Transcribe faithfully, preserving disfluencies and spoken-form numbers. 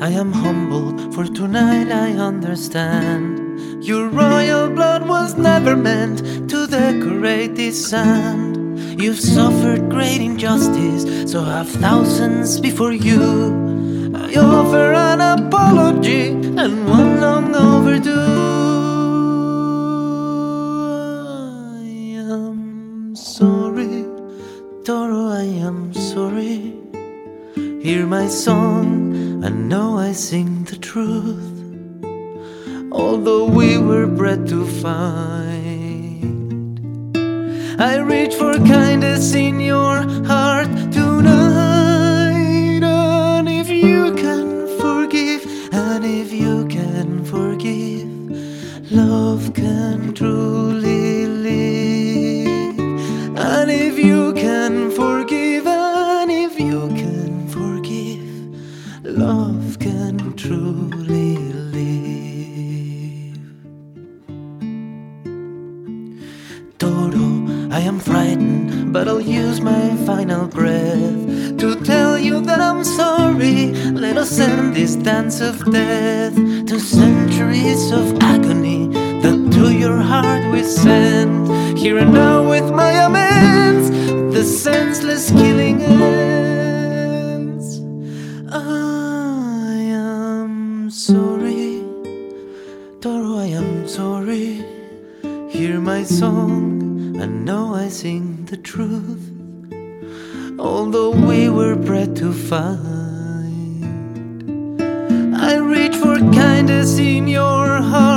I am humbled, for tonight I understand your royal blood was never meant to decorate this sand. You've suffered great injustice, so have thousands before you. I offer an apology, and one long overdue. I am sorry, Toro, I am sorry. Hear my song, and know I sing the truth. Although we were bred to fight, I reach for kindness in your heart tonight. And if you can forgive, and if you can forgive, love can truly live. And if you can forgive, and if you can forgive, love can truly live. Toro, I am frightened, but I'll use my final breath to tell you that I'm sorry. Let us end this dance of death to centuries of agony that to your heart we send. Here and now with my amends, the senseless killing ends. I am sorry, Toro, I am sorry. Hear my song, and know I sing the truth. Although we were bred to fight, I reach for kindness in your heart.